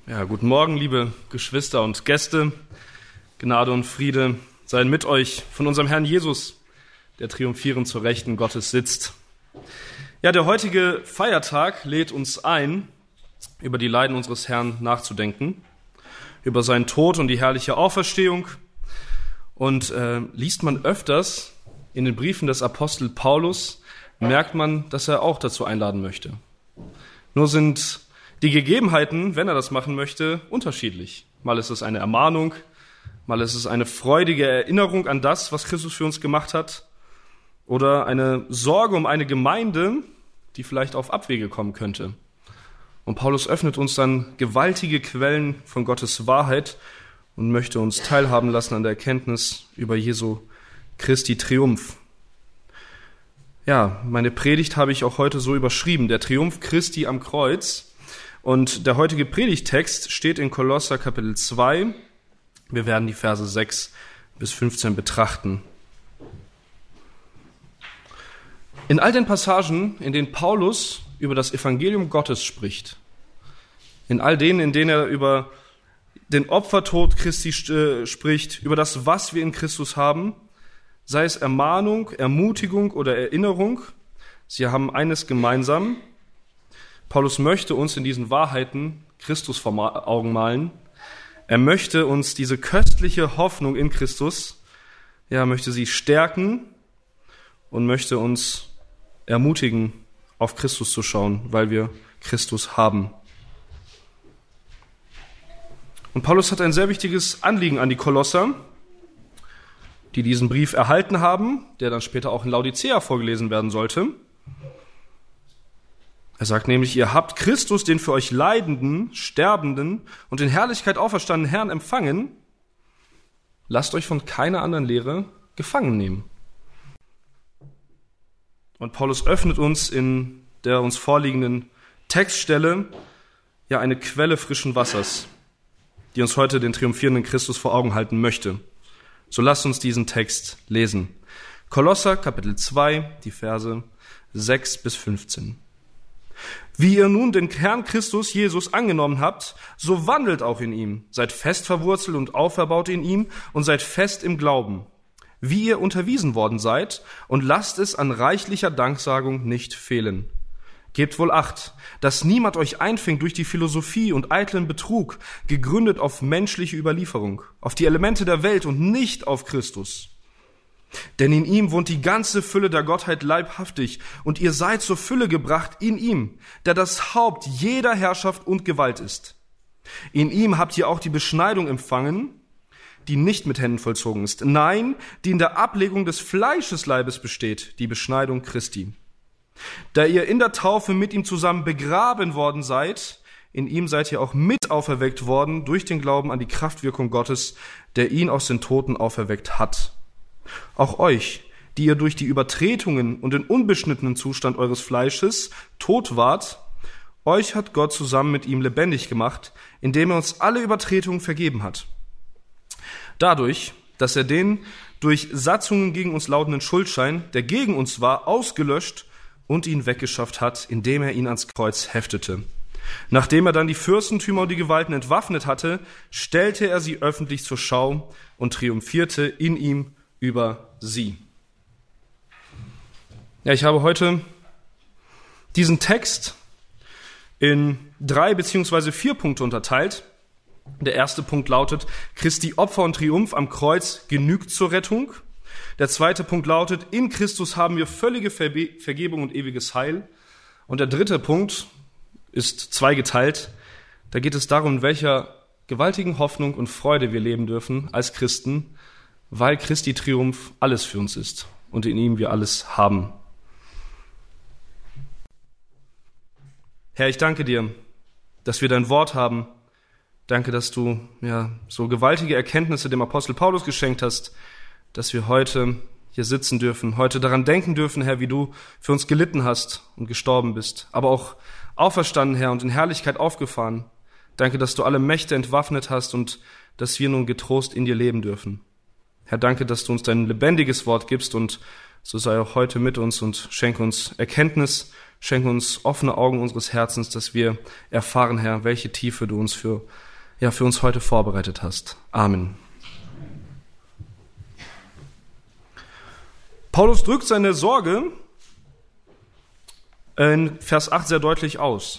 Ja, guten Morgen, liebe Geschwister und Gäste. Gnade und Friede seien mit euch von unserem Herrn Jesus, der triumphierend zur Rechten Gottes sitzt. Ja, der heutige Feiertag lädt uns ein, über die Leiden unseres Herrn nachzudenken, über seinen Tod und die herrliche Auferstehung. Und liest man öfters in den Briefen des Apostel Paulus, merkt man, dass er auch dazu einladen möchte. Nur sind die Gegebenheiten, wenn er das machen möchte, unterschiedlich. Mal ist es eine Ermahnung, mal ist es eine freudige Erinnerung an das, was Christus für uns gemacht hat, oder eine Sorge um eine Gemeinde, die vielleicht auf Abwege kommen könnte. Und Paulus öffnet uns dann gewaltige Quellen von Gottes Wahrheit und möchte uns teilhaben lassen an der Erkenntnis über Jesu Christi Triumph. Ja, meine Predigt habe ich auch heute so überschrieben, der Triumph Christi am Kreuz. Und der heutige Predigttext steht in Kolosser Kapitel 2. Wir werden die Verse 6 bis 15 betrachten. In all den Passagen, in denen Paulus über das Evangelium Gottes spricht, in all denen, in denen er über den Opfertod Christi spricht, über das, was wir in Christus haben, sei es Ermahnung, Ermutigung oder Erinnerung, sie haben eines gemeinsam: Paulus möchte uns in diesen Wahrheiten Christus vor Augen malen. Er möchte uns diese köstliche Hoffnung in Christus, möchte sie stärken und möchte uns ermutigen, auf Christus zu schauen, weil wir Christus haben. Und Paulus hat ein sehr wichtiges Anliegen an die Kolosser, die diesen Brief erhalten haben, der dann später auch in Laodicea vorgelesen werden sollte. Er sagt nämlich, ihr habt Christus, den für euch leidenden, sterbenden und in Herrlichkeit auferstandenen Herrn empfangen. Lasst euch von keiner anderen Lehre gefangen nehmen. Und Paulus öffnet uns in der uns vorliegenden Textstelle eine Quelle frischen Wassers, die uns heute den triumphierenden Christus vor Augen halten möchte. So lasst uns diesen Text lesen. Kolosser Kapitel 2, die Verse 6 bis 15. Wie ihr nun den Herrn Christus Jesus angenommen habt, so wandelt auch in ihm. Seid fest verwurzelt und auferbaut in ihm und seid fest im Glauben, wie ihr unterwiesen worden seid, und lasst es an reichlicher Danksagung nicht fehlen. Gebt wohl Acht, dass niemand euch einfängt durch die Philosophie und eitlen Betrug, gegründet auf menschliche Überlieferung, auf die Elemente der Welt und nicht auf Christus. Denn in ihm wohnt die ganze Fülle der Gottheit leibhaftig, und ihr seid zur Fülle gebracht in ihm, der das Haupt jeder Herrschaft und Gewalt ist. In ihm habt ihr auch die Beschneidung empfangen, die nicht mit Händen vollzogen ist, nein, die in der Ablegung des Fleischesleibes besteht, die Beschneidung Christi. Da ihr in der Taufe mit ihm zusammen begraben worden seid, in ihm seid ihr auch mit auferweckt worden durch den Glauben an die Kraftwirkung Gottes, der ihn aus den Toten auferweckt hat. Auch euch, die ihr durch die Übertretungen und den unbeschnittenen Zustand eures Fleisches tot wart, euch hat Gott zusammen mit ihm lebendig gemacht, indem er uns alle Übertretungen vergeben hat. Dadurch, dass er den durch Satzungen gegen uns lautenden Schuldschein, der gegen uns war, ausgelöscht und ihn weggeschafft hat, indem er ihn ans Kreuz heftete. Nachdem er dann die Fürstentümer und die Gewalten entwaffnet hatte, stellte er sie öffentlich zur Schau und triumphierte in ihm über sie. Ich habe heute diesen Text in 3 bzw. 4 Punkte unterteilt. Der erste Punkt lautet: Christi Opfer und Triumph am Kreuz genügt zur Rettung. Der zweite Punkt lautet: In Christus haben wir völlige Vergebung und ewiges Heil. Und der dritte Punkt ist zweigeteilt. Da geht es darum, in welcher gewaltigen Hoffnung und Freude wir leben dürfen als Christen, weil Christi Triumph alles für uns ist und in ihm wir alles haben. Herr, ich danke dir, dass wir dein Wort haben. Danke, dass du so gewaltige Erkenntnisse dem Apostel Paulus geschenkt hast, dass wir heute hier sitzen dürfen, heute daran denken dürfen, Herr, wie du für uns gelitten hast und gestorben bist, aber auch auferstanden, Herr, und in Herrlichkeit aufgefahren. Danke, dass du alle Mächte entwaffnet hast und dass wir nun getrost in dir leben dürfen. Herr, danke, dass du uns dein lebendiges Wort gibst und so sei auch heute mit uns und schenke uns Erkenntnis, schenke uns offene Augen unseres Herzens, dass wir erfahren, Herr, welche Tiefe du uns für uns heute vorbereitet hast. Amen. Paulus drückt seine Sorge in Vers 8 sehr deutlich aus.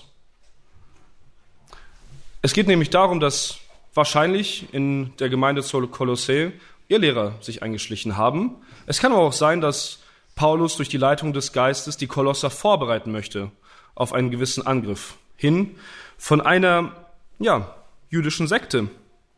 Es geht nämlich darum, dass wahrscheinlich in der Gemeinde zur Kolossä Irrlehrer sich eingeschlichen haben. Es kann aber auch sein, dass Paulus durch die Leitung des Geistes die Kolosser vorbereiten möchte auf einen gewissen Angriff hin von einer jüdischen Sekte,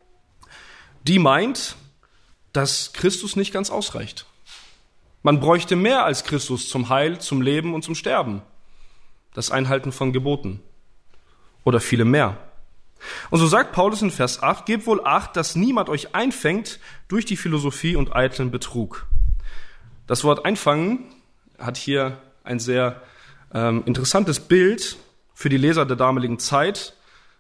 die meint, dass Christus nicht ganz ausreicht. Man bräuchte mehr als Christus zum Heil, zum Leben und zum Sterben. Das Einhalten von Geboten. Oder viele mehr. Und so sagt Paulus in Vers 8, gebt wohl Acht, dass niemand euch einfängt durch die Philosophie und eitlen Betrug. Das Wort einfangen hat hier ein sehr interessantes Bild für die Leser der damaligen Zeit.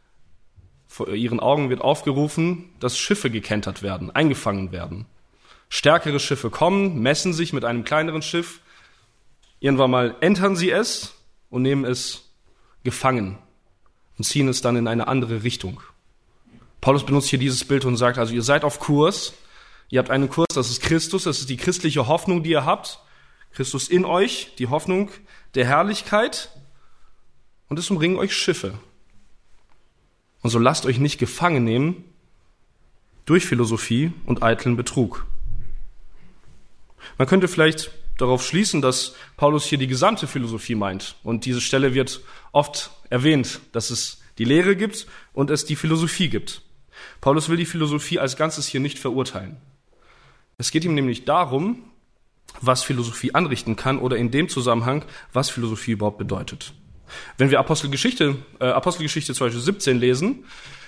Vor ihren Augen wird aufgerufen, dass Schiffe gekentert werden, eingefangen werden. Stärkere Schiffe kommen, messen sich mit einem kleineren Schiff. Irgendwann mal entern sie es und nehmen es gefangen und ziehen es dann in eine andere Richtung. Paulus benutzt hier dieses Bild und sagt, also ihr seid auf Kurs, ihr habt einen Kurs, das ist Christus, das ist die christliche Hoffnung, die ihr habt. Christus in euch, die Hoffnung der Herrlichkeit, und es umringen euch Schiffe. Und so lasst euch nicht gefangen nehmen durch Philosophie und eitlen Betrug. Man könnte vielleicht darauf schließen, dass Paulus hier die gesamte Philosophie meint. Und diese Stelle wird oft erwähnt, dass es die Lehre gibt und es die Philosophie gibt. Paulus will die Philosophie als Ganzes hier nicht verurteilen. Es geht ihm nämlich darum, was Philosophie anrichten kann oder in dem Zusammenhang, was Philosophie überhaupt bedeutet. Wenn wir Apostelgeschichte zum Beispiel 17 lesen,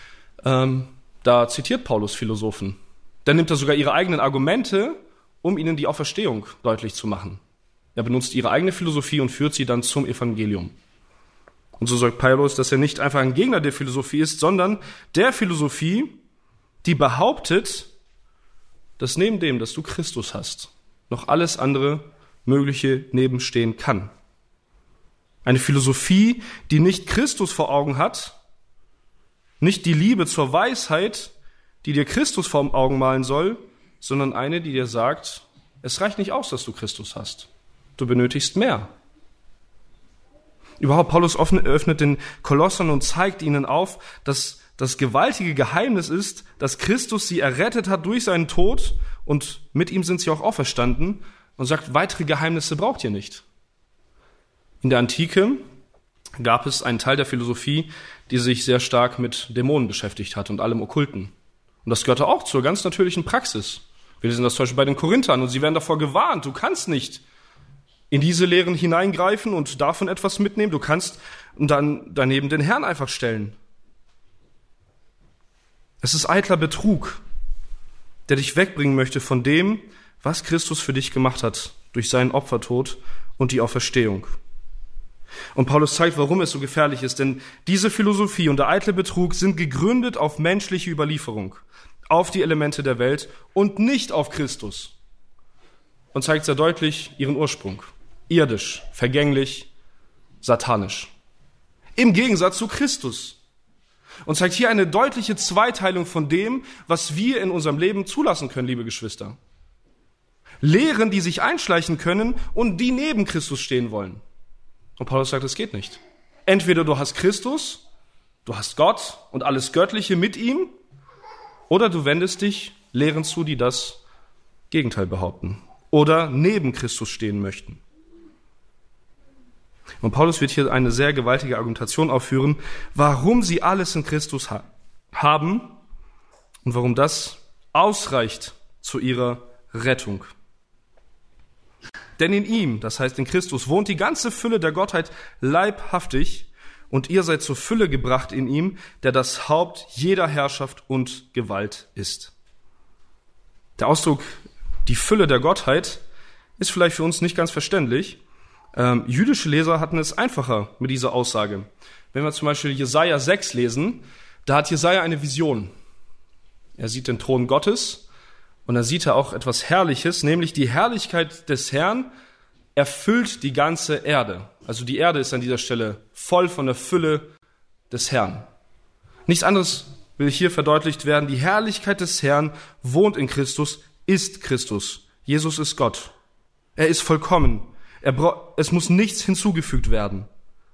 da zitiert Paulus Philosophen. Dann nimmt er sogar ihre eigenen Argumente, um ihnen die Auferstehung deutlich zu machen. Er benutzt ihre eigene Philosophie und führt sie dann zum Evangelium. Und so sagt Paulus, dass er nicht einfach ein Gegner der Philosophie ist, sondern der Philosophie, die behauptet, dass neben dem, dass du Christus hast, noch alles andere Mögliche nebenstehen kann. Eine Philosophie, die nicht Christus vor Augen hat, nicht die Liebe zur Weisheit, die dir Christus vor Augen malen soll, sondern eine, die dir sagt, es reicht nicht aus, dass du Christus hast. Du benötigst mehr. Überhaupt, Paulus öffnet den Kolossern und zeigt ihnen auf, dass das gewaltige Geheimnis ist, dass Christus sie errettet hat durch seinen Tod und mit ihm sind sie auch auferstanden, und sagt, weitere Geheimnisse braucht ihr nicht. In der Antike gab es einen Teil der Philosophie, die sich sehr stark mit Dämonen beschäftigt hat und allem Okkulten. Und das gehörte auch zur ganz natürlichen Praxis. Wir lesen das zum Beispiel bei den Korinthern und sie werden davor gewarnt, du kannst nicht in diese Lehren hineingreifen und davon etwas mitnehmen, du kannst dann daneben den Herrn einfach stellen. Es ist eitler Betrug, der dich wegbringen möchte von dem, was Christus für dich gemacht hat durch seinen Opfertod und die Auferstehung. Und Paulus zeigt, warum es so gefährlich ist, denn diese Philosophie und der eitle Betrug sind gegründet auf menschliche Überlieferung, auf die Elemente der Welt und nicht auf Christus. Und zeigt sehr deutlich ihren Ursprung. Irdisch, vergänglich, satanisch. Im Gegensatz zu Christus. Und zeigt hier eine deutliche Zweiteilung von dem, was wir in unserem Leben zulassen können, liebe Geschwister. Lehren, die sich einschleichen können und die neben Christus stehen wollen. Und Paulus sagt, es geht nicht. Entweder du hast Christus, du hast Gott und alles Göttliche mit ihm, oder du wendest dich Lehren zu, die das Gegenteil behaupten oder neben Christus stehen möchten. Und Paulus wird hier eine sehr gewaltige Argumentation aufführen, warum sie alles in Christus haben und warum das ausreicht zu ihrer Rettung. Denn in ihm, das heißt in Christus, wohnt die ganze Fülle der Gottheit leibhaftig und ihr seid zur Fülle gebracht in ihm, der das Haupt jeder Herrschaft und Gewalt ist. Der Ausdruck, die Fülle der Gottheit, ist vielleicht für uns nicht ganz verständlich. Jüdische Leser hatten es einfacher mit dieser Aussage. Wenn wir zum Beispiel Jesaja 6 lesen, da hat Jesaja eine Vision. Er sieht den Thron Gottes und da sieht er auch etwas Herrliches, nämlich die Herrlichkeit des Herrn erfüllt die ganze Erde. Also die Erde ist an dieser Stelle voll von der Fülle des Herrn. Nichts anderes will hier verdeutlicht werden. Die Herrlichkeit des Herrn wohnt in Christus, ist Christus. Jesus ist Gott. Er ist vollkommen. Es muss nichts hinzugefügt werden.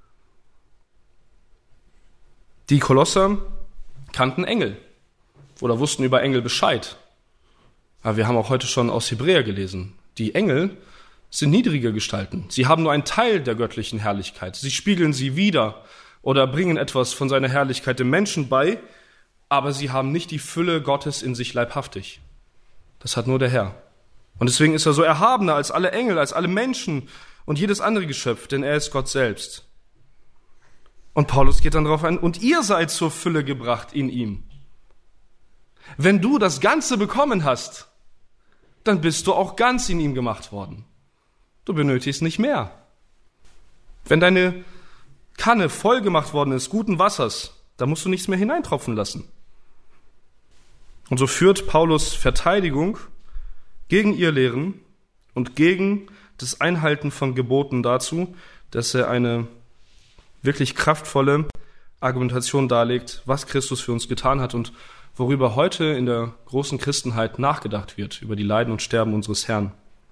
Die Kolosser kannten Engel oder wussten über Engel Bescheid. Aber wir haben auch heute schon aus Hebräer gelesen. Die Engel sind niedrige Gestalten. Sie haben nur einen Teil der göttlichen Herrlichkeit. Sie spiegeln sie wider oder bringen etwas von seiner Herrlichkeit dem Menschen bei, aber sie haben nicht die Fülle Gottes in sich leibhaftig. Das hat nur der Herr. Und deswegen ist er so erhabener als alle Engel, als alle Menschen und jedes andere Geschöpf, denn er ist Gott selbst. Und Paulus geht dann darauf ein, und ihr seid zur Fülle gebracht in ihm. Wenn du das Ganze bekommen hast, dann bist du auch ganz in ihm gemacht worden. Du benötigst nicht mehr. Wenn deine Kanne voll gemacht worden ist, guten Wassers, da musst du nichts mehr hineintropfen lassen. Und so führt Paulus Verteidigung gegen ihr Lehren und gegen das Einhalten von Geboten dazu, dass er eine wirklich kraftvolle Argumentation darlegt, was Christus für uns getan hat und worüber heute in der großen Christenheit nachgedacht wird, über die Leiden und Sterben unseres Herrn.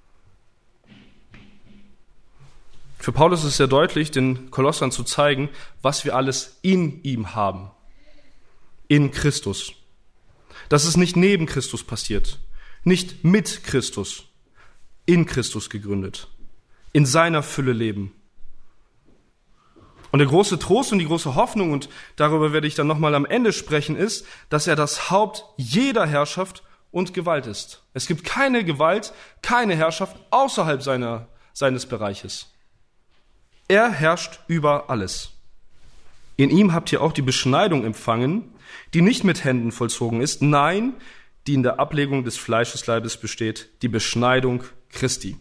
Für Paulus ist es sehr deutlich, den Kolossern zu zeigen, was wir alles in ihm haben. In Christus. Dass es nicht neben Christus passiert, nicht mit Christus, in Christus gegründet, in seiner Fülle leben. Und der große Trost und die große Hoffnung, und darüber werde ich dann nochmal am Ende sprechen, ist, dass er das Haupt jeder Herrschaft und Gewalt ist. Es gibt keine Gewalt, keine Herrschaft außerhalb seines Bereiches. Er herrscht über alles. In ihm habt ihr auch die Beschneidung empfangen, die nicht mit Händen vollzogen ist, nein, die in der Ablegung des Fleischesleibes besteht, die Beschneidung Christi.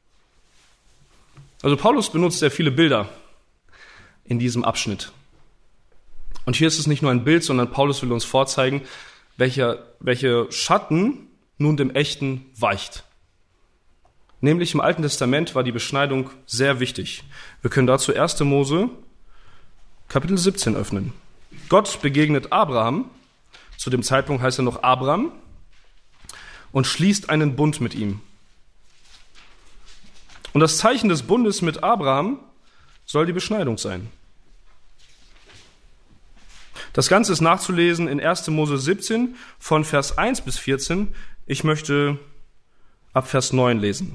Also Paulus benutzt sehr viele Bilder in diesem Abschnitt. Und hier ist es nicht nur ein Bild, sondern Paulus will uns vorzeigen, welche Schatten nun dem Echten weicht. Nämlich im Alten Testament war die Beschneidung sehr wichtig. Wir können dazu 1. Mose Kapitel 17 öffnen. Gott begegnet Abraham, zu dem Zeitpunkt heißt er noch Abram, und schließt einen Bund mit ihm. Und das Zeichen des Bundes mit Abraham soll die Beschneidung sein. Das Ganze ist nachzulesen in 1. Mose 17 von Vers 1 bis 14. Ich möchte ab Vers 9 lesen.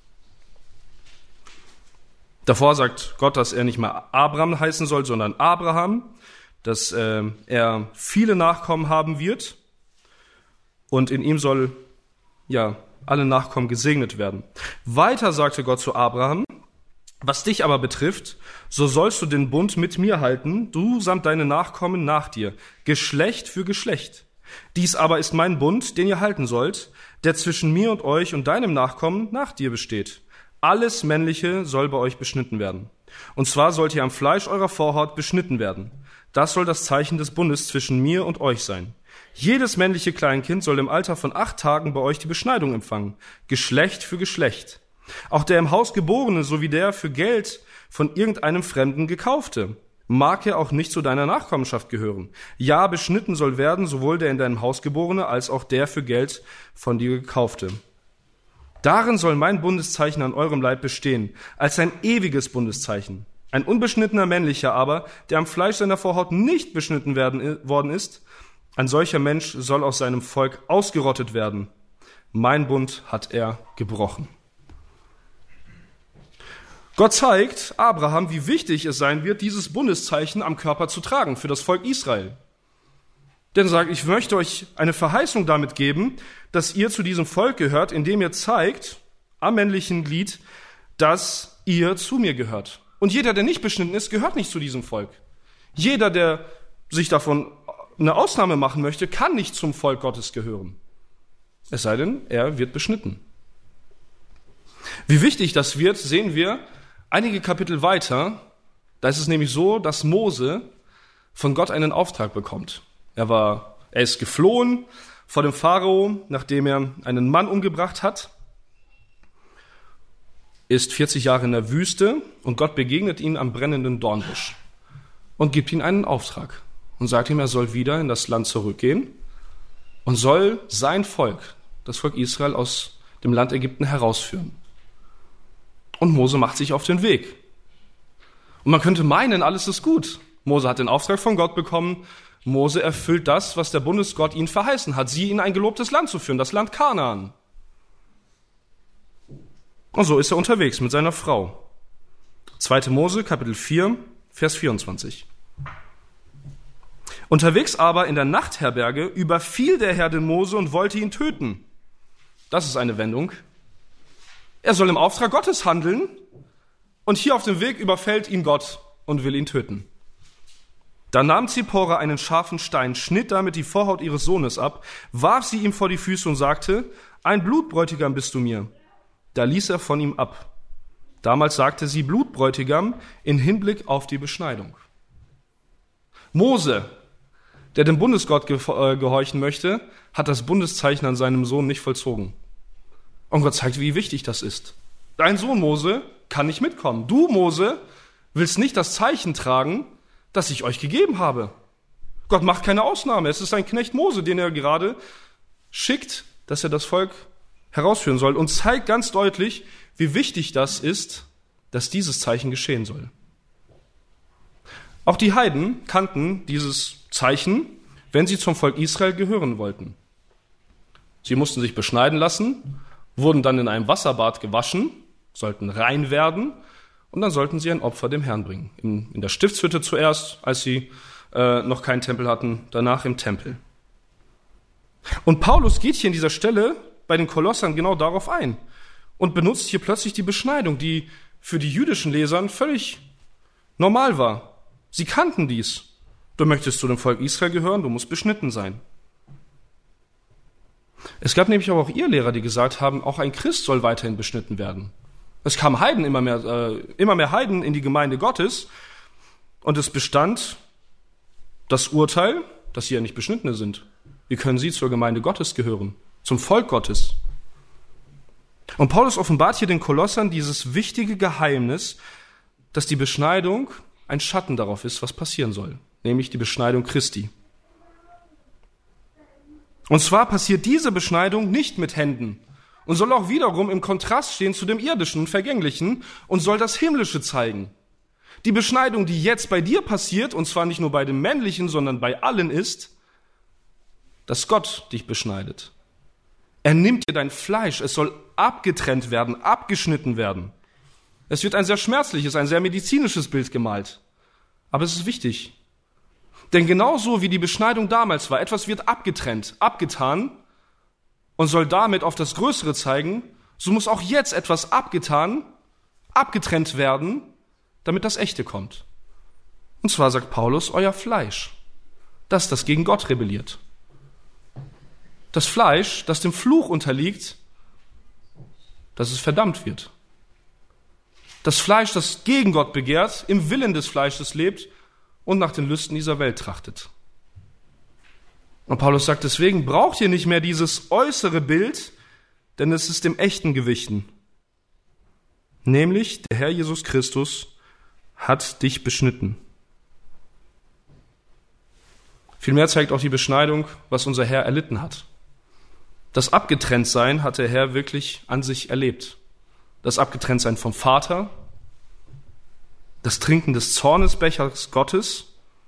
Davor sagt Gott, dass er nicht mehr Abram heißen soll, sondern Abraham, dass er viele Nachkommen haben wird und in ihm soll alle Nachkommen gesegnet werden. Weiter sagte Gott zu Abraham: Was dich aber betrifft, so sollst du den Bund mit mir halten, du samt deine Nachkommen nach dir, Geschlecht für Geschlecht. Dies aber ist mein Bund, den ihr halten sollt, der zwischen mir und euch und deinem Nachkommen nach dir besteht. Alles Männliche soll bei euch beschnitten werden. Und zwar sollt ihr am Fleisch eurer Vorhaut beschnitten werden. Das soll das Zeichen des Bundes zwischen mir und euch sein. Jedes männliche Kleinkind soll im Alter von 8 Tagen bei euch die Beschneidung empfangen, Geschlecht für Geschlecht. Auch der im Haus Geborene sowie der für Geld von irgendeinem Fremden Gekaufte, mag er auch nicht zu deiner Nachkommenschaft gehören. Ja, beschnitten soll werden sowohl der in deinem Haus Geborene als auch der für Geld von dir Gekaufte. Darin soll mein Bundeszeichen an eurem Leib bestehen, als ein ewiges Bundeszeichen. Ein unbeschnittener männlicher aber, der am Fleisch seiner Vorhaut nicht beschnitten worden ist, ein solcher Mensch soll aus seinem Volk ausgerottet werden. Mein Bund hat er gebrochen. Gott zeigt Abraham, wie wichtig es sein wird, dieses Bundeszeichen am Körper zu tragen für das Volk Israel. Denn er sagt, ich möchte euch eine Verheißung damit geben, dass ihr zu diesem Volk gehört, indem ihr zeigt, am männlichen Glied, dass ihr zu mir gehört. Und jeder, der nicht beschnitten ist, gehört nicht zu diesem Volk. Jeder, der sich davon eine Ausnahme machen möchte, kann nicht zum Volk Gottes gehören. Es sei denn, er wird beschnitten. Wie wichtig das wird, sehen wir einige Kapitel weiter. Da ist es nämlich so, dass Mose von Gott einen Auftrag bekommt. Er ist geflohen vor dem Pharao, nachdem er einen Mann umgebracht hat. ist 40 Jahre in der Wüste und Gott begegnet ihm am brennenden Dornbusch und gibt ihm einen Auftrag und sagt ihm, er soll wieder in das Land zurückgehen und soll sein Volk, das Volk Israel, aus dem Land Ägypten herausführen. Und Mose macht sich auf den Weg. Und man könnte meinen, alles ist gut. Mose hat den Auftrag von Gott bekommen. Mose erfüllt das, was der Bundesgott ihm verheißen hat, sie in ein gelobtes Land zu führen, das Land Kanaan. Und so ist er unterwegs mit seiner Frau. 2. Mose, Kapitel 4, Vers 24. Unterwegs aber in der Nachtherberge überfiel der Herr den Mose und wollte ihn töten. Das ist eine Wendung. Er soll im Auftrag Gottes handeln und hier auf dem Weg überfällt ihn Gott und will ihn töten. Da nahm Zippora einen scharfen Stein, schnitt damit die Vorhaut ihres Sohnes ab, warf sie ihm vor die Füße und sagte, ein Blutbräutigam bist du mir. Da ließ er von ihm ab. Damals sagte sie Blutbräutigam in Hinblick auf die Beschneidung. Mose, der dem Bundesgott gehorchen möchte, hat das Bundeszeichen an seinem Sohn nicht vollzogen. Und Gott zeigt, wie wichtig das ist. Dein Sohn Mose kann nicht mitkommen. Du, Mose, willst nicht das Zeichen tragen, das ich euch gegeben habe. Gott macht keine Ausnahme. Es ist sein Knecht Mose, den er gerade schickt, dass er das Volk herausführen soll und zeigt ganz deutlich, wie wichtig das ist, dass dieses Zeichen geschehen soll. Auch die Heiden kannten dieses Zeichen, wenn sie zum Volk Israel gehören wollten. Sie mussten sich beschneiden lassen, wurden dann in einem Wasserbad gewaschen, sollten rein werden und dann sollten sie ein Opfer dem Herrn bringen. In der Stiftshütte zuerst, als sie noch keinen Tempel hatten, danach im Tempel. Und Paulus geht hier an dieser Stelle bei den Kolossern genau darauf ein und benutzt hier plötzlich die Beschneidung, die für die jüdischen Lesern völlig normal war. Sie kannten dies. Du möchtest zu dem Volk Israel gehören, du musst beschnitten sein. Es gab nämlich aber auch Irrlehrer, die gesagt haben, auch ein Christ soll weiterhin beschnitten werden. Es kamen Heiden, immer mehr Heiden in die Gemeinde Gottes und es bestand das Urteil, dass sie ja nicht Beschnittene sind. Wie können sie zur Gemeinde Gottes gehören, zum Volk Gottes? Und Paulus offenbart hier den Kolossern dieses wichtige Geheimnis, dass die Beschneidung ein Schatten darauf ist, was passieren soll, nämlich die Beschneidung Christi. Und zwar passiert diese Beschneidung nicht mit Händen und soll auch wiederum im Kontrast stehen zu dem irdischen und vergänglichen und soll das Himmlische zeigen. Die Beschneidung, die jetzt bei dir passiert, und zwar nicht nur bei dem Männlichen, sondern bei allen, ist, dass Gott dich beschneidet. Er nimmt dir dein Fleisch, es soll abgetrennt werden, abgeschnitten werden. Es wird ein sehr schmerzliches, ein sehr medizinisches Bild gemalt. Aber es ist wichtig. Denn genauso wie die Beschneidung damals war, etwas wird abgetrennt, abgetan und soll damit auf das Größere zeigen, so muss auch jetzt etwas abgetan, abgetrennt werden, damit das Echte kommt. Und zwar sagt Paulus, euer Fleisch, das gegen Gott rebelliert. Das Fleisch, das dem Fluch unterliegt, dass es verdammt wird. Das Fleisch, das gegen Gott begehrt, im Willen des Fleisches lebt und nach den Lüsten dieser Welt trachtet. Und Paulus sagt, deswegen braucht ihr nicht mehr dieses äußere Bild, denn es ist dem Echten gewichen. Nämlich, der Herr Jesus Christus hat dich beschnitten. Vielmehr zeigt auch die Beschneidung, was unser Herr erlitten hat. Das Abgetrenntsein hat der Herr wirklich an sich erlebt. Das Abgetrenntsein vom Vater, das Trinken des Zornesbechers Gottes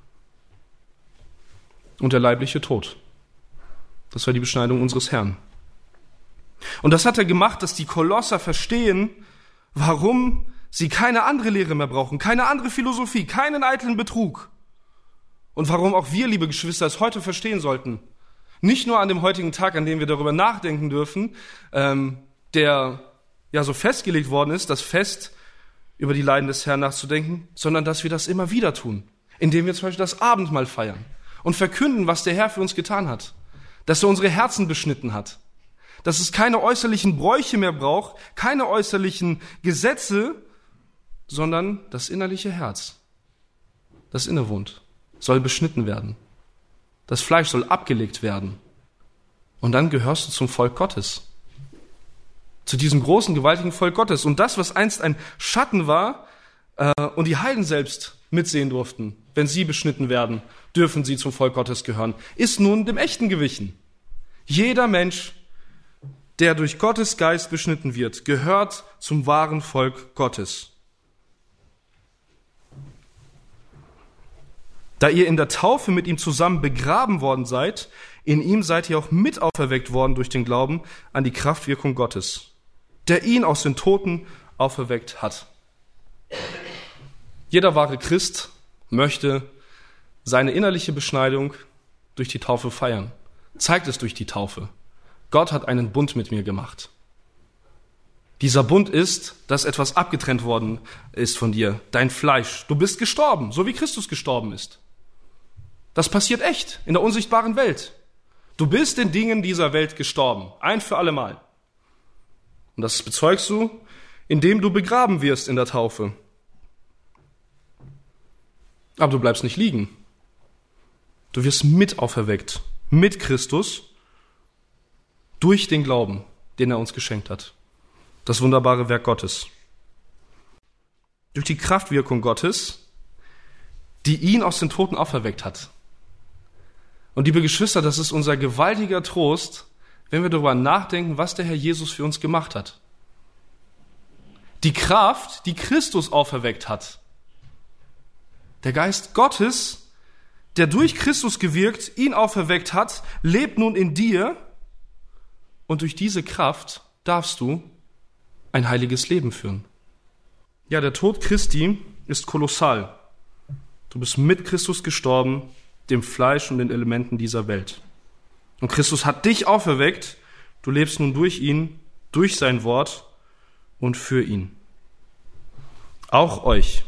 und der leibliche Tod. Das war die Beschneidung unseres Herrn. Und das hat er gemacht, dass die Kolosser verstehen, warum sie keine andere Lehre mehr brauchen, keine andere Philosophie, keinen eitlen Betrug. Und warum auch wir, liebe Geschwister, es heute verstehen sollten. Nicht nur an dem heutigen Tag, an dem wir darüber nachdenken dürfen, der ja so festgelegt worden ist, das Fest über die Leiden des Herrn nachzudenken, sondern dass wir das immer wieder tun, indem wir zum Beispiel das Abendmahl feiern und verkünden, was der Herr für uns getan hat, dass er unsere Herzen beschnitten hat, dass es keine äußerlichen Bräuche mehr braucht, keine äußerlichen Gesetze, sondern das innerliche Herz, das innewohnt, soll beschnitten werden. Das Fleisch soll abgelegt werden. Und dann gehörst du zum Volk Gottes. zu diesem großen, gewaltigen Volk Gottes. Und das, was einst ein Schatten war und die Heiden selbst mitsehen durften, wenn sie beschnitten werden, dürfen sie zum Volk Gottes gehören, ist nun dem Echten gewichen. Jeder Mensch, der durch Gottes Geist beschnitten wird, gehört zum wahren Volk Gottes. Da ihr in der Taufe mit ihm zusammen begraben worden seid, in ihm seid ihr auch mit auferweckt worden durch den Glauben an die Kraftwirkung Gottes, der ihn aus den Toten auferweckt hat. Jeder wahre Christ möchte seine innerliche Beschneidung durch die Taufe feiern. Zeigt es durch die Taufe. Gott hat einen Bund mit mir gemacht. Dieser Bund ist, dass etwas abgetrennt worden ist von dir, dein Fleisch. Du bist gestorben, so wie Christus gestorben ist. Das passiert echt in der unsichtbaren Welt. Du bist den Dingen dieser Welt gestorben, ein für alle Mal. Und das bezeugst du, indem du begraben wirst in der Taufe. Aber du bleibst nicht liegen. Du wirst mit auferweckt, mit Christus, durch den Glauben, den er uns geschenkt hat. Das wunderbare Werk Gottes. Durch die Kraftwirkung Gottes, die ihn aus den Toten auferweckt hat. Und liebe Geschwister, das ist unser gewaltiger Trost, wenn wir darüber nachdenken, was der Herr Jesus für uns gemacht hat. Die Kraft, die Christus auferweckt hat. Der Geist Gottes, der durch Christus gewirkt, ihn auferweckt hat, lebt nun in dir. Und durch diese Kraft darfst du ein heiliges Leben führen. Ja, der Tod Christi ist kolossal. Du bist mit Christus gestorben, dem Fleisch und den Elementen dieser Welt. Und Christus hat dich auferweckt. Du lebst nun durch ihn, durch sein Wort und für ihn. Auch euch.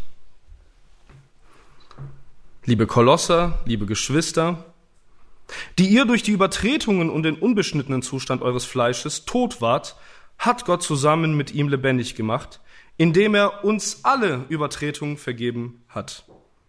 Liebe Kolosser, liebe Geschwister, die ihr durch die Übertretungen und den unbeschnittenen Zustand eures Fleisches tot wart, hat Gott zusammen mit ihm lebendig gemacht, indem er uns alle Übertretungen vergeben hat.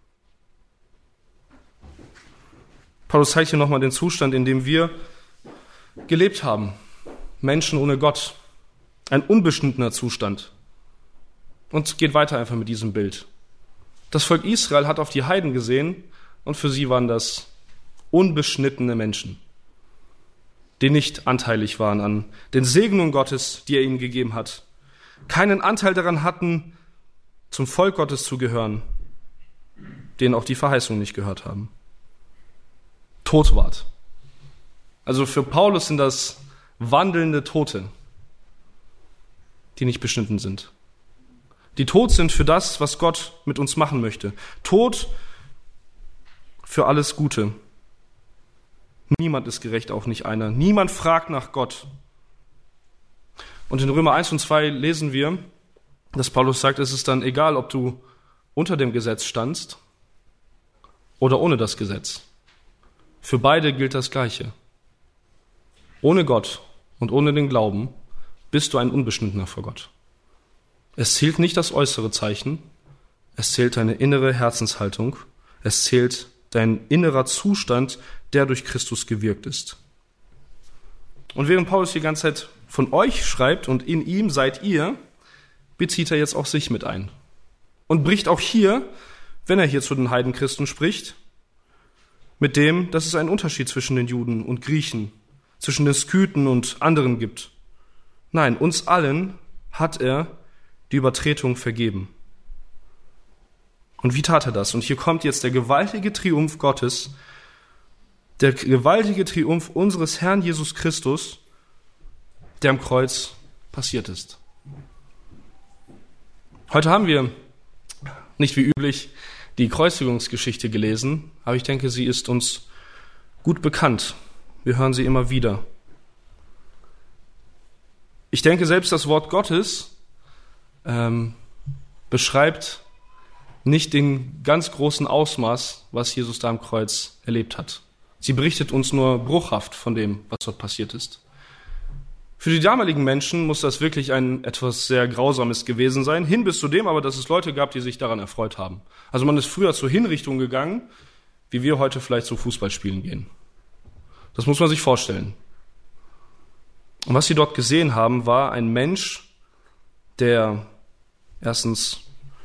Paulus zeigt hier nochmal den Zustand, in dem wir gelebt haben. Menschen ohne Gott. Ein unbeschnittener Zustand. Und geht weiter einfach mit diesem Bild. Das Volk Israel hat auf die Heiden gesehen und für sie waren das unbeschnittene Menschen, die nicht anteilig waren an den Segnungen Gottes, die er ihnen gegeben hat, keinen Anteil daran hatten, zum Volk Gottes zu gehören, denen auch die Verheißung nicht gehört haben. Tot ward. Also für Paulus sind das wandelnde Tote, die nicht beschnitten sind. Die tot sind für das, was Gott mit uns machen möchte. Tot für alles Gute. Niemand ist gerecht, auch nicht einer. Niemand fragt nach Gott. Und in Römer 1 und 2 lesen wir, dass Paulus sagt, es ist dann egal, ob du unter dem Gesetz standst oder ohne das Gesetz. Für beide gilt das Gleiche. Ohne Gott und ohne den Glauben bist du ein Unbeschnittener vor Gott. Es zählt nicht das äußere Zeichen, es zählt deine innere Herzenshaltung, es zählt dein innerer Zustand, der durch Christus gewirkt ist. Und während Paulus die ganze Zeit von euch schreibt und in ihm seid ihr, bezieht er jetzt auch sich mit ein. Und bricht auch hier, wenn er hier zu den Heidenchristen spricht, mit dem, dass es einen Unterschied zwischen den Juden und Griechen, zwischen den Skythen und anderen gibt. Nein, uns allen hat er die Übertretung vergeben. Und wie tat er das? Und hier kommt jetzt der gewaltige Triumph Gottes, der gewaltige Triumph unseres Herrn Jesus Christus, der am Kreuz passiert ist. Heute haben wir, nicht wie üblich, die Kreuzigungsgeschichte gelesen, aber ich denke, sie ist uns gut bekannt. Wir hören sie immer wieder. Ich denke, selbst das Wort Gottes beschreibt nicht den ganz großen Ausmaß, was Jesus da am Kreuz erlebt hat. Sie berichtet uns nur bruchhaft von dem, was dort passiert ist. Für die damaligen Menschen muss das wirklich etwas sehr Grausames gewesen sein, hin bis zu dem aber, dass es Leute gab, die sich daran erfreut haben. Also man ist früher zur Hinrichtung gegangen, wie wir heute vielleicht zu Fußballspielen gehen. Das muss man sich vorstellen. Und was sie dort gesehen haben, war ein Mensch, der erstens,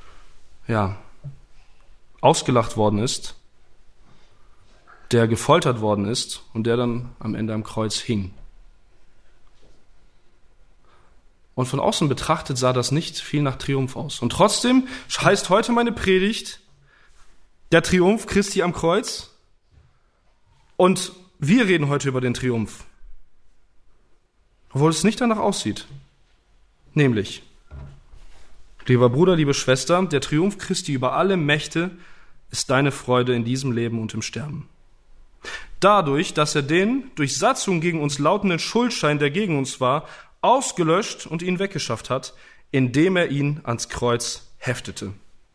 ausgelacht worden ist, der gefoltert worden ist und der dann am Ende am Kreuz hing. Und von außen betrachtet sah das nicht viel nach Triumph aus. Und trotzdem heißt heute meine Predigt der Triumph Christi am Kreuz. Und wir reden heute über den Triumph, obwohl es nicht danach aussieht. Nämlich, lieber Bruder, liebe Schwester, der Triumph Christi über alle Mächte ist deine Freude in diesem Leben und im Sterben. Dadurch, dass er den durch Satzung gegen uns lautenden Schuldschein, der gegen uns war, ausgelöscht und ihn weggeschafft hat, indem er ihn ans Kreuz heftete.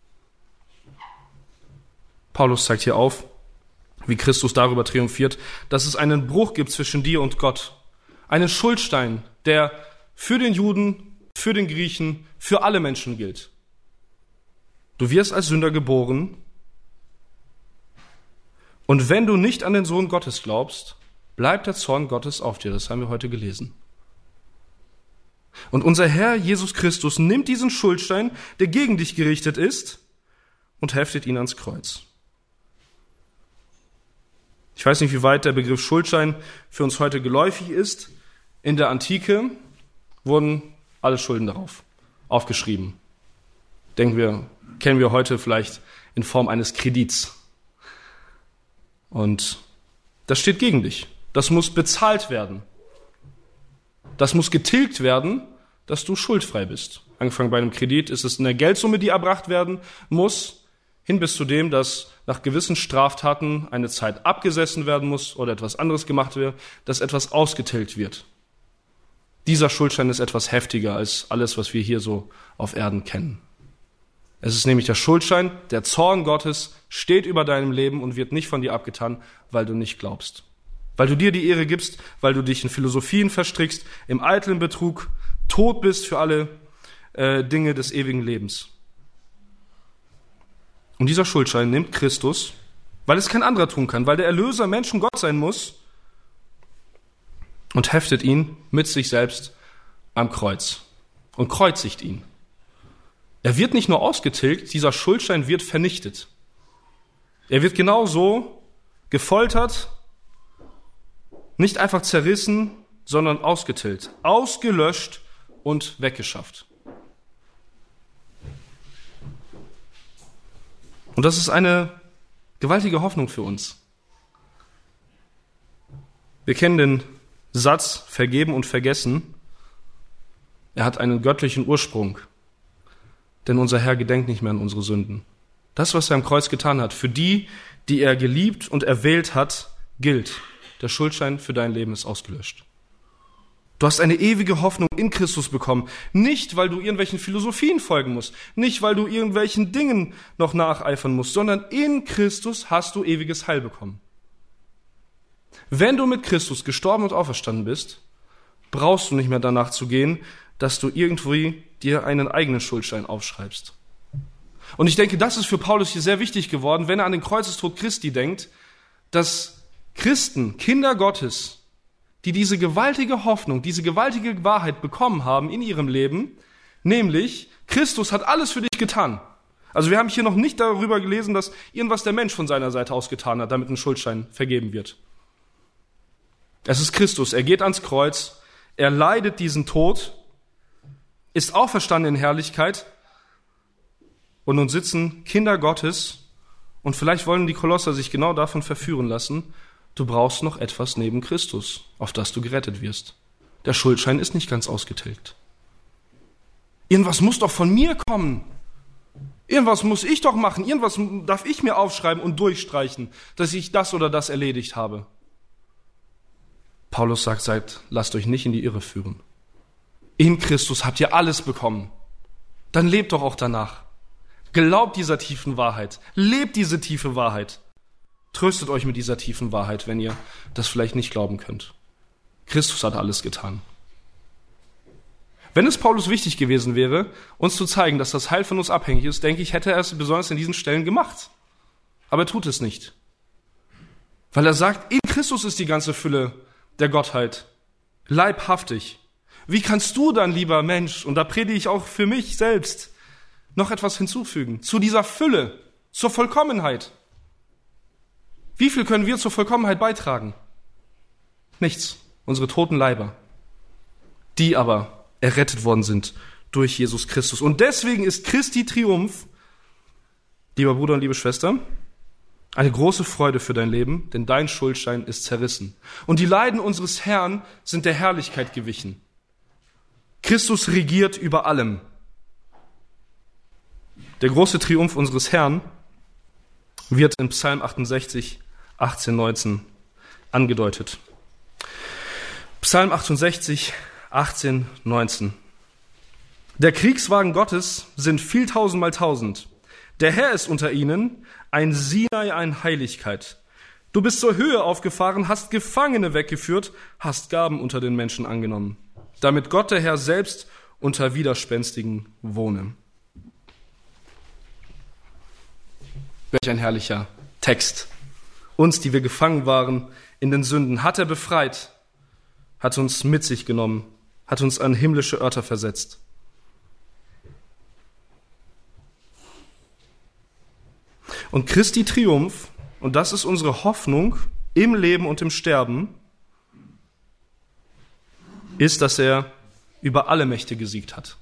Paulus zeigt hier auf, wie Christus darüber triumphiert, dass es einen Bruch gibt zwischen dir und Gott. Einen Schuldstein, der für den Juden, für den Griechen, für alle Menschen gilt. Du wirst als Sünder geboren und wenn du nicht an den Sohn Gottes glaubst, bleibt der Zorn Gottes auf dir. Das haben wir heute gelesen. Und unser Herr Jesus Christus nimmt diesen Schuldstein, der gegen dich gerichtet ist, und heftet ihn ans Kreuz. Ich weiß nicht, wie weit der Begriff Schuldschein für uns heute geläufig ist. In der Antike wurden alle Schulden darauf aufgeschrieben. Kennen wir heute vielleicht in Form eines Kredits. Und das steht gegen dich. Das muss bezahlt werden. Das muss getilgt werden, dass du schuldfrei bist. Angefangen bei einem Kredit ist es eine Geldsumme, die erbracht werden muss, hin bis zu dem, dass nach gewissen Straftaten eine Zeit abgesessen werden muss oder etwas anderes gemacht wird, dass etwas ausgetilgt wird. Dieser Schuldschein ist etwas heftiger als alles, was wir hier so auf Erden kennen. Es ist nämlich der Schuldschein, der Zorn Gottes steht über deinem Leben und wird nicht von dir abgetan, weil du nicht glaubst. Weil du dir die Ehre gibst, weil du dich in Philosophien verstrickst, im eitlen Betrug, tot bist für alle Dinge des ewigen Lebens. Und dieser Schuldschein nimmt Christus, weil es kein anderer tun kann, weil der Erlöser Menschen Gott sein muss, und heftet ihn mit sich selbst am Kreuz und kreuzigt ihn. Er wird nicht nur ausgetilgt, dieser Schuldschein wird vernichtet. Er wird genauso gefoltert, nicht einfach zerrissen, sondern ausgetilgt, ausgelöscht und weggeschafft. Und das ist eine gewaltige Hoffnung für uns. Wir kennen den Satz, vergeben und vergessen. Er hat einen göttlichen Ursprung, denn unser Herr gedenkt nicht mehr an unsere Sünden. Das, was er am Kreuz getan hat, für die, die er geliebt und erwählt hat, gilt. Der Schuldschein für dein Leben ist ausgelöscht. Du hast eine ewige Hoffnung in Christus bekommen. Nicht, weil du irgendwelchen Philosophien folgen musst. Nicht, weil du irgendwelchen Dingen noch nacheifern musst, sondern in Christus hast du ewiges Heil bekommen. Wenn du mit Christus gestorben und auferstanden bist, brauchst du nicht mehr danach zu gehen, dass du irgendwie dir einen eigenen Schuldschein aufschreibst. Und ich denke, das ist für Paulus hier sehr wichtig geworden, wenn er an den Kreuzestod Christi denkt, dass Christen, Kinder Gottes, die diese gewaltige Hoffnung, diese gewaltige Wahrheit bekommen haben in ihrem Leben, nämlich Christus hat alles für dich getan. Also wir haben hier noch nicht darüber gelesen, dass irgendwas der Mensch von seiner Seite aus getan hat, damit ein Schuldschein vergeben wird. Es ist Christus, er geht ans Kreuz, er leidet diesen Tod, ist auferstanden in Herrlichkeit und nun sitzen Kinder Gottes und vielleicht wollen die Kolosser sich genau davon verführen lassen, du brauchst noch etwas neben Christus, auf das du gerettet wirst. Der Schuldschein ist nicht ganz ausgetilgt. Irgendwas muss doch von mir kommen. Irgendwas muss ich doch machen. Irgendwas darf ich mir aufschreiben und durchstreichen, dass ich das oder das erledigt habe. Paulus sagt, lasst euch nicht in die Irre führen. In Christus habt ihr alles bekommen. Dann lebt doch auch danach. Glaubt dieser tiefen Wahrheit. Lebt diese tiefe Wahrheit. Tröstet euch mit dieser tiefen Wahrheit, wenn ihr das vielleicht nicht glauben könnt. Christus hat alles getan. Wenn es Paulus wichtig gewesen wäre, uns zu zeigen, dass das Heil von uns abhängig ist, denke ich, hätte er es besonders in diesen Stellen gemacht. Aber er tut es nicht. Weil er sagt, in Christus ist die ganze Fülle der Gottheit. leibhaftig. Wie kannst du dann, lieber Mensch, und da predige ich auch für mich selbst, noch etwas hinzufügen zu dieser Fülle, zur Vollkommenheit? Wie viel können wir zur Vollkommenheit beitragen? Nichts. Unsere toten Leiber, die aber errettet worden sind durch Jesus Christus. Und deswegen ist Christi Triumph, lieber Bruder und liebe Schwester, eine große Freude für dein Leben, denn dein Schuldschein ist zerrissen. Und die Leiden unseres Herrn sind der Herrlichkeit gewichen. Christus regiert über allem. Der große Triumph unseres Herrn wird in Psalm 68, 18, 19 angedeutet. Psalm 68, 18, 19. Der Kriegswagen Gottes sind viel tausendmal tausend. Der Herr ist unter ihnen, ein Sinai, ein Heiligkeit. Du bist zur Höhe aufgefahren, hast Gefangene weggeführt, hast Gaben unter den Menschen angenommen, damit Gott der Herr selbst unter Widerspenstigen wohne. Welch ein herrlicher Text. Uns, die wir gefangen waren in den Sünden, hat er befreit, hat uns mit sich genommen, hat uns an himmlische Örter versetzt. Und Christi Triumph, und das ist unsere Hoffnung im Leben und im Sterben, ist, dass er über alle Mächte gesiegt hat.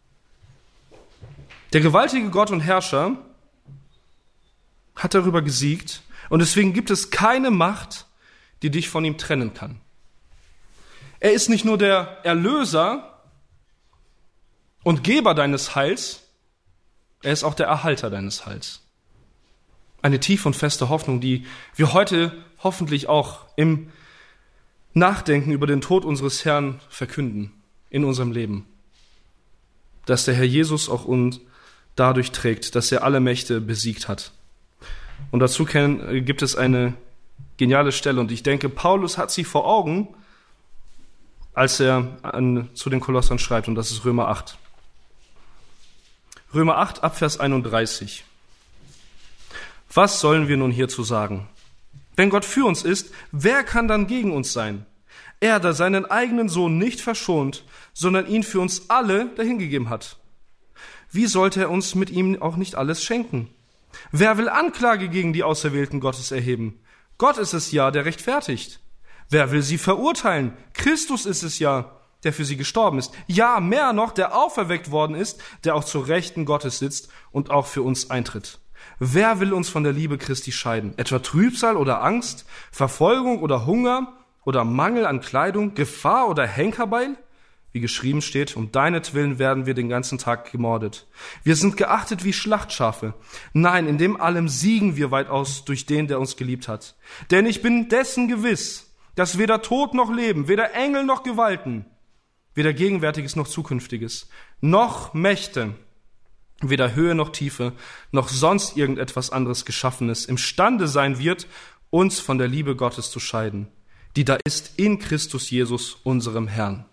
Der gewaltige Gott und Herrscher hat darüber gesiegt, und deswegen gibt es keine Macht, die dich von ihm trennen kann. Er ist nicht nur der Erlöser und Geber deines Heils, er ist auch der Erhalter deines Heils. Eine tiefe und feste Hoffnung, die wir heute hoffentlich auch im Nachdenken über den Tod unseres Herrn verkünden in unserem Leben. Dass der Herr Jesus auch uns dadurch trägt, dass er alle Mächte besiegt hat. Und dazu gibt es eine geniale Stelle, und ich denke, Paulus hat sie vor Augen, als er zu den Kolossern schreibt, und das ist Römer 8. Römer 8, Abvers 31. Was sollen wir nun hierzu sagen? Wenn Gott für uns ist, wer kann dann gegen uns sein? Er, der seinen eigenen Sohn nicht verschont, sondern ihn für uns alle dahingegeben hat. Wie sollte er uns mit ihm auch nicht alles schenken? Wer will Anklage gegen die Auserwählten Gottes erheben? Gott ist es ja, der rechtfertigt. Wer will sie verurteilen? Christus ist es ja, der für sie gestorben ist. Ja, mehr noch, der auferweckt worden ist, der auch zur Rechten Gottes sitzt und auch für uns eintritt. Wer will uns von der Liebe Christi scheiden? Etwa Trübsal oder Angst, Verfolgung oder Hunger oder Mangel an Kleidung, Gefahr oder Henkerbeil? Wie geschrieben steht, um deinetwillen werden wir den ganzen Tag gemordet. Wir sind geachtet wie Schlachtschafe. Nein, in dem allem siegen wir weitaus durch den, der uns geliebt hat. Denn ich bin dessen gewiss, dass weder Tod noch Leben, weder Engel noch Gewalten, weder Gegenwärtiges noch Zukünftiges, noch Mächte, weder Höhe noch Tiefe, noch sonst irgendetwas anderes Geschaffenes imstande sein wird, uns von der Liebe Gottes zu scheiden, die da ist in Christus Jesus, unserem Herrn.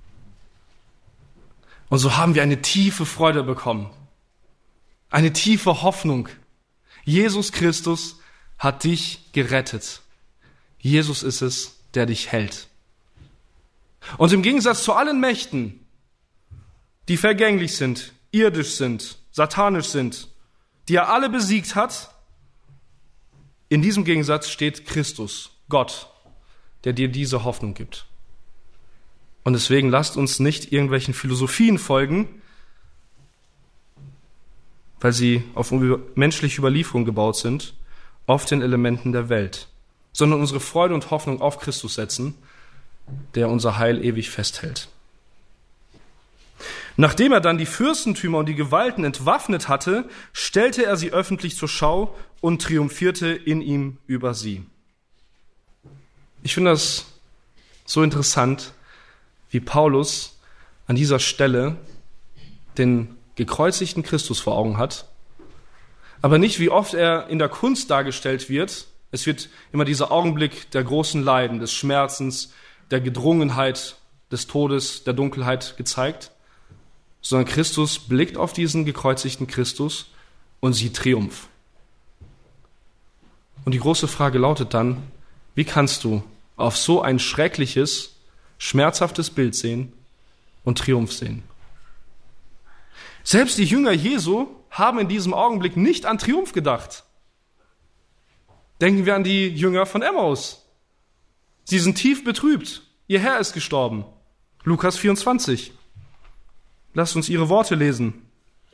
Und so haben wir eine tiefe Freude bekommen, eine tiefe Hoffnung. Jesus Christus hat dich gerettet. Jesus ist es, der dich hält. Und im Gegensatz zu allen Mächten, die vergänglich sind, irdisch sind, satanisch sind, die er alle besiegt hat, in diesem Gegensatz steht Christus, Gott, der dir diese Hoffnung gibt. Und deswegen lasst uns nicht irgendwelchen Philosophien folgen, weil sie auf menschliche Überlieferung gebaut sind, auf den Elementen der Welt, sondern unsere Freude und Hoffnung auf Christus setzen, der unser Heil ewig festhält. Nachdem er dann die Fürstentümer und die Gewalten entwaffnet hatte, stellte er sie öffentlich zur Schau und triumphierte in ihm über sie. Ich finde das so interessant, wie Paulus an dieser Stelle den gekreuzigten Christus vor Augen hat, aber nicht, wie oft er in der Kunst dargestellt wird. Es wird immer dieser Augenblick der großen Leiden, des Schmerzens, der Gedrungenheit, des Todes, der Dunkelheit gezeigt, sondern Christus blickt auf diesen gekreuzigten Christus und sieht Triumph. Und die große Frage lautet dann, wie kannst du auf so ein schreckliches, schmerzhaftes Bild sehen und Triumph sehen. Selbst die Jünger Jesu haben in diesem Augenblick nicht an Triumph gedacht. Denken wir an die Jünger von Emmaus. Sie sind tief betrübt. Ihr Herr ist gestorben. Lukas 24. Lasst uns ihre Worte lesen.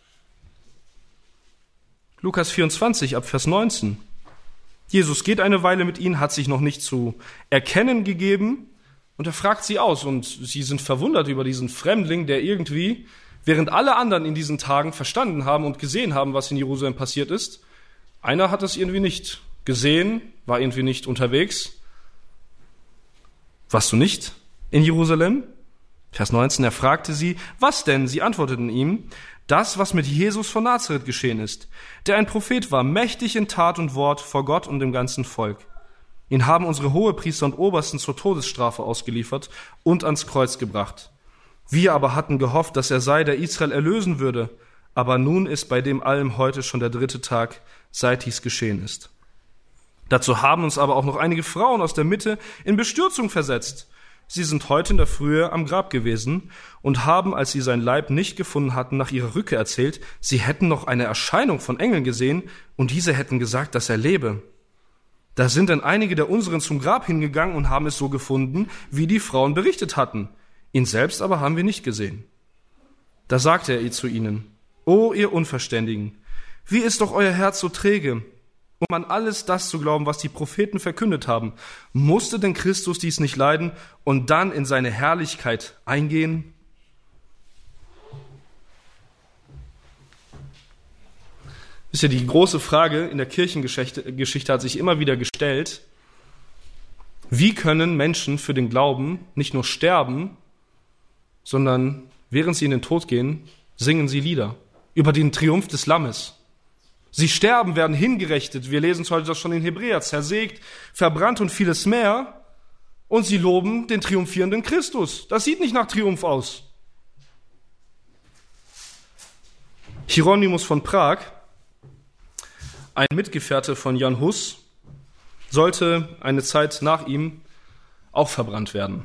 Lukas 24 ab Vers 19. Jesus geht eine Weile mit ihnen, hat sich noch nicht zu erkennen gegeben und er fragt sie aus. Und sie sind verwundert über diesen Fremdling, der irgendwie, während alle anderen in diesen Tagen verstanden haben und gesehen haben, was in Jerusalem passiert ist, einer hat es irgendwie nicht gesehen, war irgendwie nicht unterwegs. Warst du nicht in Jerusalem? Vers 19, er fragte sie, was denn? Sie antworteten ihm, das, was mit Jesus von Nazareth geschehen ist, der ein Prophet war, mächtig in Tat und Wort vor Gott und dem ganzen Volk. Ihn haben unsere Hohepriester und Obersten zur Todesstrafe ausgeliefert und ans Kreuz gebracht. Wir aber hatten gehofft, dass er sei, der Israel erlösen würde, aber nun ist bei dem allem heute schon der 3. Tag, seit dies geschehen ist. Dazu haben uns aber auch noch einige Frauen aus der Mitte in Bestürzung versetzt. Sie sind heute in der Frühe am Grab gewesen und haben, als sie sein Leib nicht gefunden hatten, nach ihrer Rückkehr erzählt, sie hätten noch eine Erscheinung von Engeln gesehen und diese hätten gesagt, dass er lebe. Da sind dann einige der unseren zum Grab hingegangen und haben es so gefunden, wie die Frauen berichtet hatten. Ihn selbst aber haben wir nicht gesehen. Da sagte er zu ihnen, O ihr Unverständigen, wie ist doch euer Herz so träge, um an alles das zu glauben, was die Propheten verkündet haben? Musste denn Christus dies nicht leiden und dann in seine Herrlichkeit eingehen? Wisst ihr, die große Frage in der Kirchengeschichte hat sich immer wieder gestellt, wie können Menschen für den Glauben nicht nur sterben, sondern während sie in den Tod gehen, singen sie Lieder über den Triumph des Lammes. Sie sterben, werden hingerichtet. Wir lesen es heute schon in Hebräer, zersägt, verbrannt und vieles mehr. Und sie loben den triumphierenden Christus. Das sieht nicht nach Triumph aus. Hieronymus von Prag, ein Mitgefährte von Jan Hus, sollte eine Zeit nach ihm auch verbrannt werden.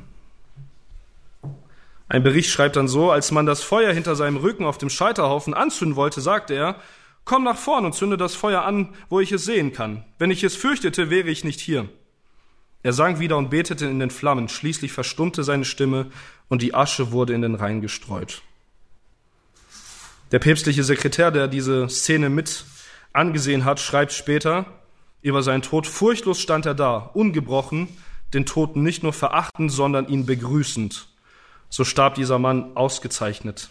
Ein Bericht schreibt dann so, als man das Feuer hinter seinem Rücken auf dem Scheiterhaufen anzünden wollte, sagte er, komm nach vorn und zünde das Feuer an, wo ich es sehen kann. Wenn ich es fürchtete, wäre ich nicht hier. Er sang wieder und betete in den Flammen. Schließlich verstummte seine Stimme und die Asche wurde in den Rhein gestreut. Der päpstliche Sekretär, der diese Szene mit angesehen hat, schreibt später über seinen Tod, furchtlos stand er da, ungebrochen, den Toten nicht nur verachtend, sondern ihn begrüßend. So starb dieser Mann ausgezeichnet.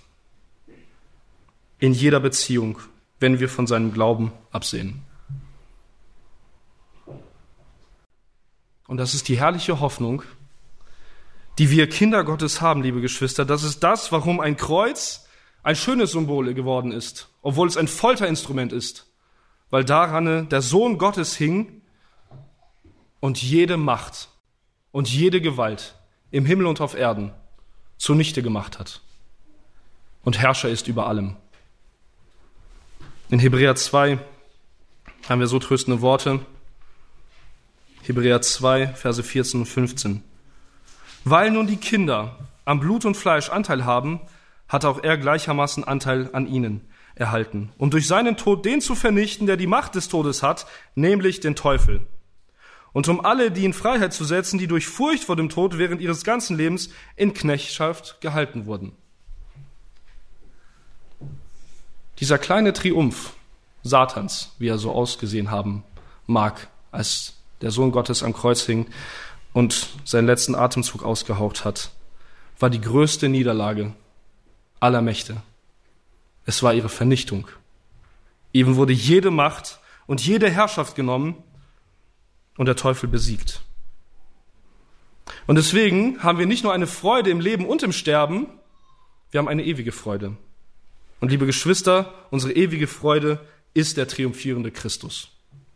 In jeder Beziehung, wenn wir von seinem Glauben absehen. Und das ist die herrliche Hoffnung, die wir Kinder Gottes haben, liebe Geschwister. Das ist das, warum ein Kreuz ein schönes Symbol geworden ist, obwohl es ein Folterinstrument ist, weil daran der Sohn Gottes hing und jede Macht und jede Gewalt im Himmel und auf Erden zunichte gemacht hat und Herrscher ist über allem. In Hebräer 2 haben wir so tröstende Worte. Hebräer 2, Verse 14 und 15. Weil nun die Kinder am Blut und Fleisch Anteil haben, hat auch er gleichermaßen Anteil an ihnen erhalten, um durch seinen Tod den zu vernichten, der die Macht des Todes hat, nämlich den Teufel. Und um alle, die in Freiheit zu setzen, die durch Furcht vor dem Tod während ihres ganzen Lebens in Knechtschaft gehalten wurden. Dieser kleine Triumph Satans, wie er so ausgesehen haben mag, als der Sohn Gottes am Kreuz hing und seinen letzten Atemzug ausgehaucht hat, war die größte Niederlage aller Mächte. Es war ihre Vernichtung. Ihm wurde jede Macht und jede Herrschaft genommen und der Teufel besiegt. Und deswegen haben wir nicht nur eine Freude im Leben und im Sterben, wir haben eine ewige Freude. Und liebe Geschwister, unsere ewige Freude ist der triumphierende Christus.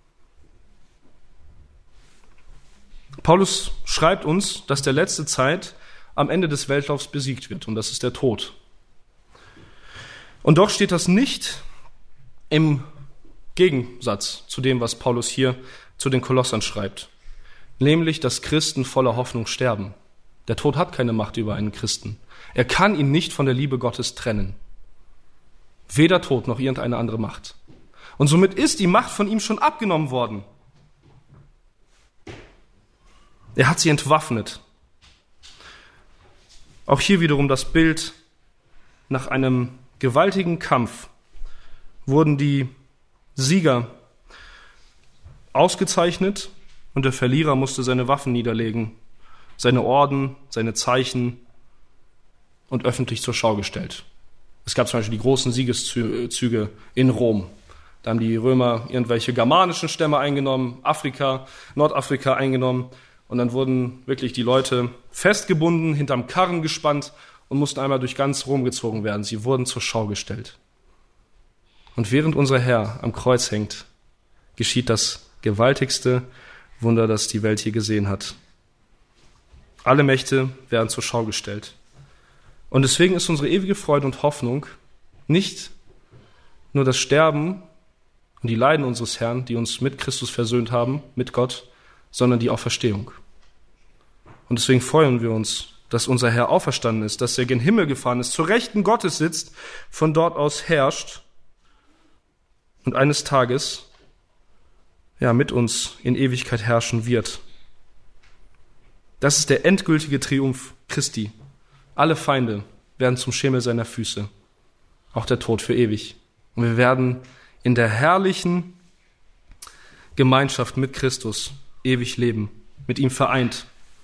Paulus schreibt uns, dass der letzte Zeit am Ende des Weltlaufs besiegt wird, und das ist der Tod. Und doch steht das nicht im Gegensatz zu dem, was Paulus hier zu den Kolossern schreibt, nämlich, dass Christen voller Hoffnung sterben. Der Tod hat keine Macht über einen Christen. Er kann ihn nicht von der Liebe Gottes trennen. Weder Tod noch irgendeine andere Macht. Und somit ist die Macht von ihm schon abgenommen worden. Er hat sie entwaffnet. Auch hier wiederum das Bild: nach einem gewaltigen Kampf wurden die Sieger ausgezeichnet und der Verlierer musste seine Waffen niederlegen, seine Orden, seine Zeichen und öffentlich zur Schau gestellt. Es gab zum Beispiel die großen Siegeszüge in Rom. Da haben die Römer irgendwelche germanischen Stämme eingenommen, Nordafrika eingenommen, und dann wurden wirklich die Leute festgebunden, hinterm Karren gespannt und mussten einmal durch ganz Rom gezogen werden. Sie wurden zur Schau gestellt. Und während unser Herr am Kreuz hängt, geschieht das gewaltigste Wunder, das die Welt je gesehen hat. Alle Mächte werden zur Schau gestellt. Und deswegen ist unsere ewige Freude und Hoffnung nicht nur das Sterben und die Leiden unseres Herrn, die uns mit Christus versöhnt haben, mit Gott, sondern die Auferstehung. Und deswegen freuen wir uns, dass unser Herr auferstanden ist, dass er gen Himmel gefahren ist, zur Rechten Gottes sitzt, von dort aus herrscht und eines Tages mit uns in Ewigkeit herrschen wird. Das ist der endgültige Triumph Christi. Alle Feinde werden zum Schemel seiner Füße, auch der Tod für ewig. Und wir werden in der herrlichen Gemeinschaft mit Christus ewig leben, mit ihm vereint.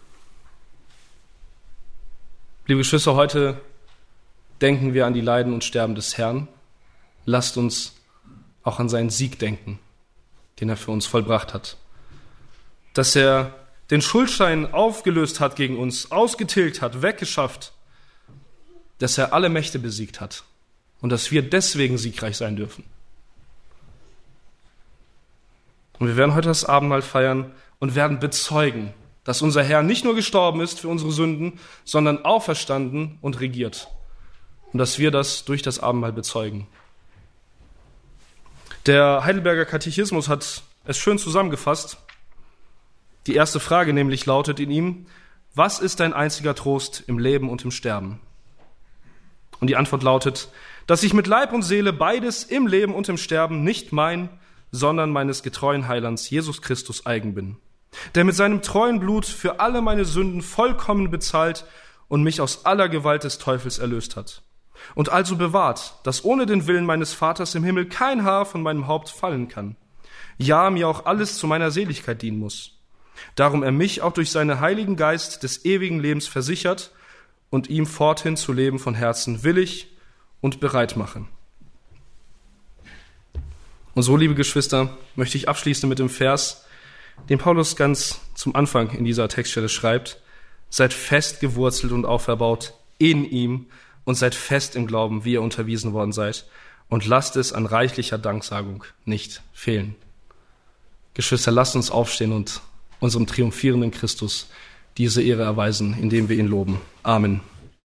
Liebe Geschwister, heute denken wir an die Leiden und Sterben des Herrn. Lasst uns auch an seinen Sieg denken, den er für uns vollbracht hat. Dass er den Schuldschein aufgelöst hat gegen uns, ausgetilgt hat, weggeschafft, dass er alle Mächte besiegt hat und dass wir deswegen siegreich sein dürfen. Und wir werden heute das Abendmahl feiern und werden bezeugen, dass unser Herr nicht nur gestorben ist für unsere Sünden, sondern auferstanden und regiert. Und dass wir das durch das Abendmahl bezeugen. Der Heidelberger Katechismus hat es schön zusammengefasst. Die erste Frage nämlich lautet in ihm: Was ist dein einziger Trost im Leben und im Sterben? Und die Antwort lautet: Dass ich mit Leib und Seele beides im Leben und im Sterben nicht mein, sondern meines getreuen Heilands Jesus Christus eigen bin, der mit seinem treuen Blut für alle meine Sünden vollkommen bezahlt und mich aus aller Gewalt des Teufels erlöst hat. Und also bewahrt, dass ohne den Willen meines Vaters im Himmel kein Haar von meinem Haupt fallen kann. Ja, mir auch alles zu meiner Seligkeit dienen muss. Darum er mich auch durch seinen Heiligen Geist des ewigen Lebens versichert und ihm forthin zu leben von Herzen willig und bereit machen. Und so, liebe Geschwister, möchte ich abschließen mit dem Vers, den Paulus ganz zum Anfang in dieser Textstelle schreibt: Seid fest gewurzelt und auferbaut in ihm und seid fest im Glauben, wie ihr unterwiesen worden seid, und lasst es an reichlicher Danksagung nicht fehlen. Geschwister, lasst uns aufstehen und unserem triumphierenden Christus diese Ehre erweisen, indem wir ihn loben. Amen.